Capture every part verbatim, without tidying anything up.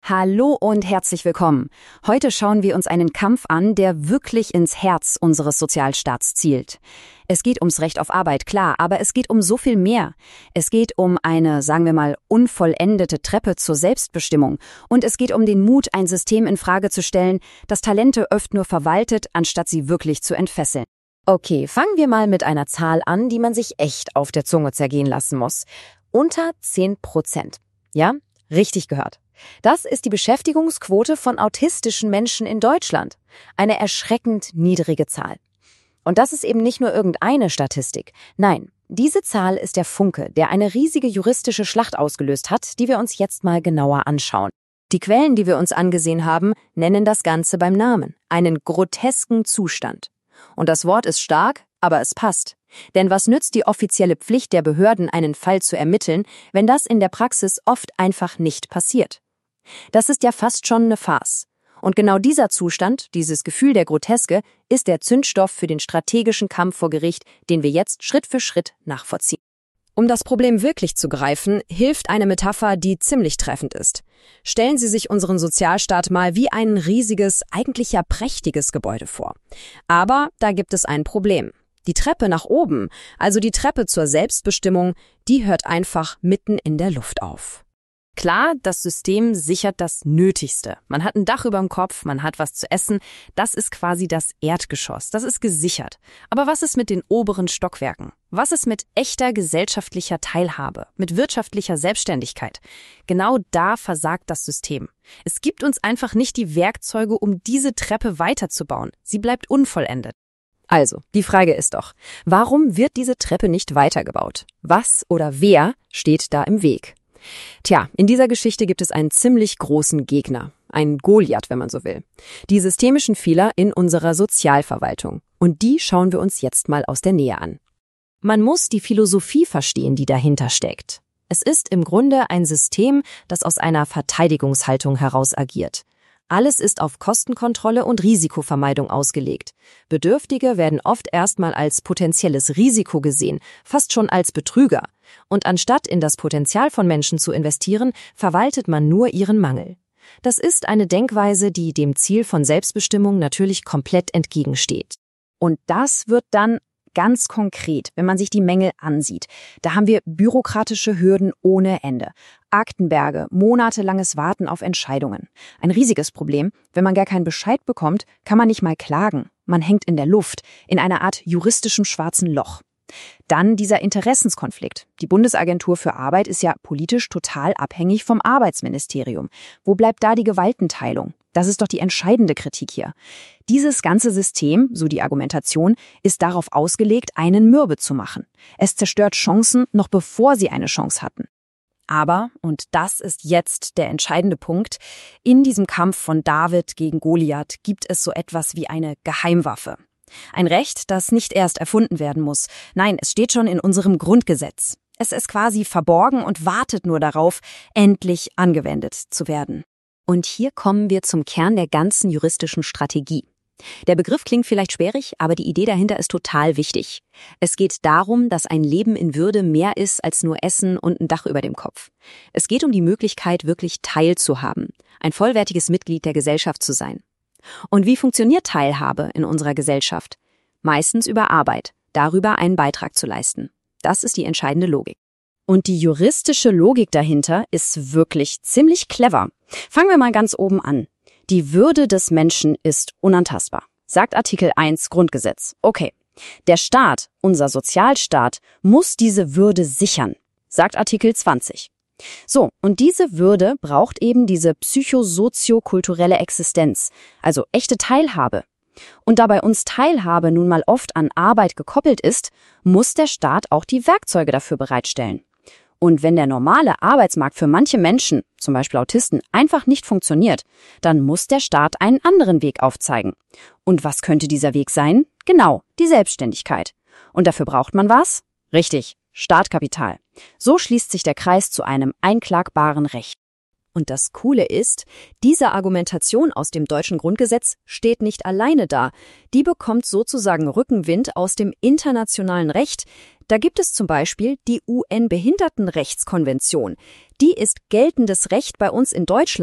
Hallo und herzlich willkommen. Heute schauen wir uns einen Kampf an, der wirklich ins Herz unseres Sozialstaats zielt. Es geht ums Recht auf Arbeit, klar, aber es geht um so viel mehr. Es geht um eine, sagen wir mal, unvollendete Treppe zur Selbstbestimmung. Und es geht um den Mut, ein System in Frage zu stellen, das Talente oft nur verwaltet, anstatt sie wirklich zu entfesseln. Okay, fangen wir mal mit einer Zahl an, die man sich echt auf der Zunge zergehen lassen muss. Unter zehn Prozent. Ja, richtig gehört. Das ist die Beschäftigungsquote von autistischen Menschen in Deutschland. Eine erschreckend niedrige Zahl. Und das ist eben nicht nur irgendeine Statistik. Nein, diese Zahl ist der Funke, der eine riesige juristische Schlacht ausgelöst hat, die wir uns jetzt mal genauer anschauen. Die Quellen, die wir uns angesehen haben, nennen das Ganze beim Namen. Einen grotesken Zustand. Und das Wort ist stark, aber es passt. Denn was nützt die offizielle Pflicht der Behörden, einen Fall zu ermitteln, wenn das in der Praxis oft einfach nicht passiert? Das ist ja fast schon eine Farce. Und genau dieser Zustand, dieses Gefühl der Groteske, ist der Zündstoff für den strategischen Kampf vor Gericht, den wir jetzt Schritt für Schritt nachvollziehen. Um das Problem wirklich zu greifen, hilft eine Metapher, die ziemlich treffend ist. Stellen Sie sich unseren Sozialstaat mal wie ein riesiges, eigentlich ja prächtiges Gebäude vor. Aber da gibt es ein Problem. Die Treppe nach oben, also die Treppe zur Selbstbestimmung, die hört einfach mitten in der Luft auf. Klar, das System sichert das Nötigste. Man hat ein Dach über dem Kopf, man hat was zu essen. Das ist quasi das Erdgeschoss. Das ist gesichert. Aber was ist mit den oberen Stockwerken? Was ist mit echter gesellschaftlicher Teilhabe, mit wirtschaftlicher Selbstständigkeit? Genau da versagt das System. Es gibt uns einfach nicht die Werkzeuge, um diese Treppe weiterzubauen. Sie bleibt unvollendet. Also, die Frage ist doch, warum wird diese Treppe nicht weitergebaut? Was oder wer steht da im Weg? Tja, in dieser Geschichte gibt es einen ziemlich großen Gegner, einen Goliath, wenn man so will. Die systemischen Fehler in unserer Sozialverwaltung. Und die schauen wir uns jetzt mal aus der Nähe an. Man muss die Philosophie verstehen, die dahinter steckt. Es ist im Grunde ein System, das aus einer Verteidigungshaltung heraus agiert. Alles ist auf Kostenkontrolle und Risikovermeidung ausgelegt. Bedürftige werden oft erstmal als potenzielles Risiko gesehen, fast schon als Betrüger. Und anstatt in das Potenzial von Menschen zu investieren, verwaltet man nur ihren Mangel. Das ist eine Denkweise, die dem Ziel von Selbstbestimmung natürlich komplett entgegensteht. Und das wird dann ganz konkret, wenn man sich die Mängel ansieht. Da haben wir bürokratische Hürden ohne Ende. Aktenberge, monatelanges Warten auf Entscheidungen. Ein riesiges Problem. Wenn man gar keinen Bescheid bekommt, kann man nicht mal klagen. Man hängt in der Luft, in einer Art juristischem schwarzen Loch. Dann dieser Interessenskonflikt. Die Bundesagentur für Arbeit ist ja politisch total abhängig vom Arbeitsministerium. Wo bleibt da die Gewaltenteilung? Das ist doch die entscheidende Kritik hier. Dieses ganze System, so die Argumentation, ist darauf ausgelegt, einen mürbe zu machen. Es zerstört Chancen, noch bevor sie eine Chance hatten. Aber, und das ist jetzt der entscheidende Punkt, in diesem Kampf von David gegen Goliath gibt es so etwas wie eine Geheimwaffe. Ein Recht, das nicht erst erfunden werden muss. Nein, es steht schon in unserem Grundgesetz. Es ist quasi verborgen und wartet nur darauf, endlich angewendet zu werden. Und hier kommen wir zum Kern der ganzen juristischen Strategie. Der Begriff klingt vielleicht sperrig, aber die Idee dahinter ist total wichtig. Es geht darum, dass ein Leben in Würde mehr ist als nur Essen und ein Dach über dem Kopf. Es geht um die Möglichkeit, wirklich teilzuhaben, ein vollwertiges Mitglied der Gesellschaft zu sein. Und wie funktioniert Teilhabe in unserer Gesellschaft? Meistens über Arbeit, darüber einen Beitrag zu leisten. Das ist die entscheidende Logik. Und die juristische Logik dahinter ist wirklich ziemlich clever. Fangen wir mal ganz oben an. Die Würde des Menschen ist unantastbar, sagt Artikel eins Grundgesetz. Okay, der Staat, unser Sozialstaat, muss diese Würde sichern, sagt Artikel zwanzig. So, und diese Würde braucht eben diese psychosoziokulturelle Existenz, also echte Teilhabe. Und da bei uns Teilhabe nun mal oft an Arbeit gekoppelt ist, muss der Staat auch die Werkzeuge dafür bereitstellen. Und wenn der normale Arbeitsmarkt für manche Menschen, zum Beispiel Autisten, einfach nicht funktioniert, dann muss der Staat einen anderen Weg aufzeigen. Und was könnte dieser Weg sein? Genau, die Selbstständigkeit. Und dafür braucht man was? Richtig, Startkapital. So schließt sich der Kreis zu einem einklagbaren Recht. Und das Coole ist, diese Argumentation aus dem deutschen Grundgesetz steht nicht alleine da. Die bekommt sozusagen Rückenwind aus dem internationalen Recht. Da gibt es zum Beispiel die U N-Behindertenrechtskonvention. Die ist geltendes Recht bei uns in Deutschland.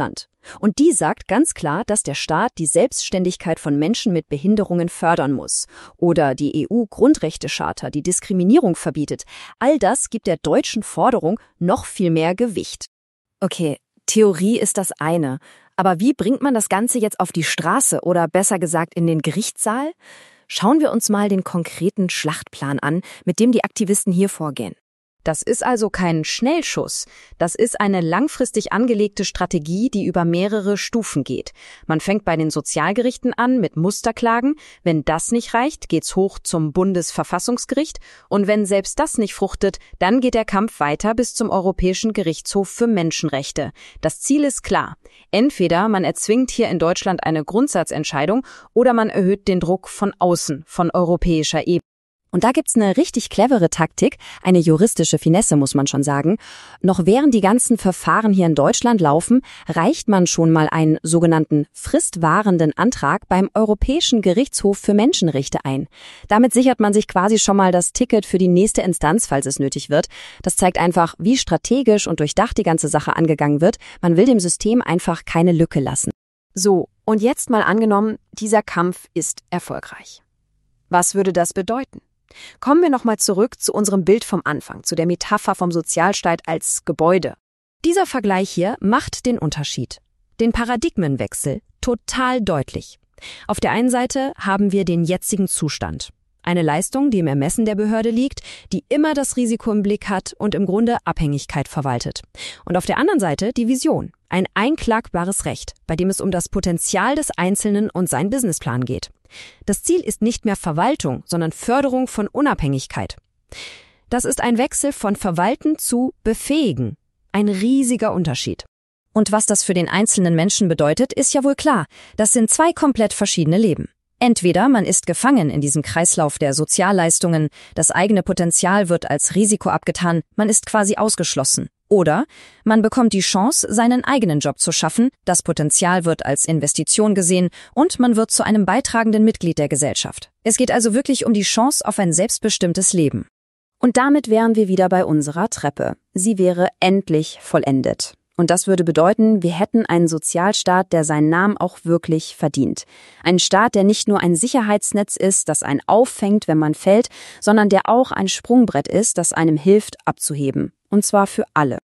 Und die sagt ganz klar, dass der Staat die Selbstständigkeit von Menschen mit Behinderungen fördern muss. Oder die E U-Grundrechtecharta, die Diskriminierung verbietet. All das gibt der deutschen Forderung noch viel mehr Gewicht. Okay, Theorie ist das eine. Aber wie bringt man das Ganze jetzt auf die Straße oder besser gesagt in den Gerichtssaal? Schauen wir uns mal den konkreten Schlachtplan an, mit dem die Aktivisten hier vorgehen. Das ist also kein Schnellschuss. Das ist eine langfristig angelegte Strategie, die über mehrere Stufen geht. Man fängt bei den Sozialgerichten an mit Musterklagen. Wenn das nicht reicht, geht's hoch zum Bundesverfassungsgericht. Und wenn selbst das nicht fruchtet, dann geht der Kampf weiter bis zum Europäischen Gerichtshof für Menschenrechte. Das Ziel ist klar. Entweder man erzwingt hier in Deutschland eine Grundsatzentscheidung oder man erhöht den Druck von außen, von europäischer Ebene. Und da gibt's eine richtig clevere Taktik, eine juristische Finesse, muss man schon sagen. Noch während die ganzen Verfahren hier in Deutschland laufen, reicht man schon mal einen sogenannten fristwahrenden Antrag beim Europäischen Gerichtshof für Menschenrechte ein. Damit sichert man sich quasi schon mal das Ticket für die nächste Instanz, falls es nötig wird. Das zeigt einfach, wie strategisch und durchdacht die ganze Sache angegangen wird. Man will dem System einfach keine Lücke lassen. So, und jetzt mal angenommen, dieser Kampf ist erfolgreich. Was würde das bedeuten? Kommen wir nochmal zurück zu unserem Bild vom Anfang, zu der Metapher vom Sozialstaat als Gebäude. Dieser Vergleich hier macht den Unterschied, den Paradigmenwechsel, total deutlich. Auf der einen Seite haben wir den jetzigen Zustand. Eine Leistung, die im Ermessen der Behörde liegt, die immer das Risiko im Blick hat und im Grunde Abhängigkeit verwaltet. Und auf der anderen Seite die Vision, ein einklagbares Recht, bei dem es um das Potenzial des Einzelnen und seinen Businessplan geht. Das Ziel ist nicht mehr Verwaltung, sondern Förderung von Unabhängigkeit. Das ist ein Wechsel von Verwalten zu Befähigen. Ein riesiger Unterschied. Und was das für den einzelnen Menschen bedeutet, ist ja wohl klar. Das sind zwei komplett verschiedene Leben. Entweder man ist gefangen in diesem Kreislauf der Sozialleistungen, das eigene Potenzial wird als Risiko abgetan, man ist quasi ausgeschlossen. Oder man bekommt die Chance, seinen eigenen Job zu schaffen, das Potenzial wird als Investition gesehen und man wird zu einem beitragenden Mitglied der Gesellschaft. Es geht also wirklich um die Chance auf ein selbstbestimmtes Leben. Und damit wären wir wieder bei unserer Treppe. Sie wäre endlich vollendet. Und das würde bedeuten, wir hätten einen Sozialstaat, der seinen Namen auch wirklich verdient. Ein Staat, der nicht nur ein Sicherheitsnetz ist, das einen auffängt, wenn man fällt, sondern der auch ein Sprungbrett ist, das einem hilft, abzuheben. Und zwar für alle.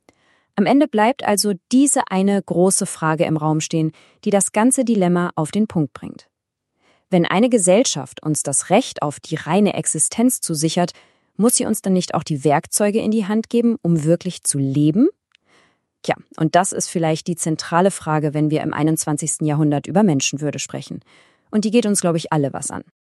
Am Ende bleibt also diese eine große Frage im Raum stehen, die das ganze Dilemma auf den Punkt bringt. Wenn eine Gesellschaft uns das Recht auf die reine Existenz zusichert, muss sie uns dann nicht auch die Werkzeuge in die Hand geben, um wirklich zu leben? Tja, und das ist vielleicht die zentrale Frage, wenn wir im einundzwanzigsten Jahrhundert über Menschenwürde sprechen. Und die geht uns, glaube ich, alle was an.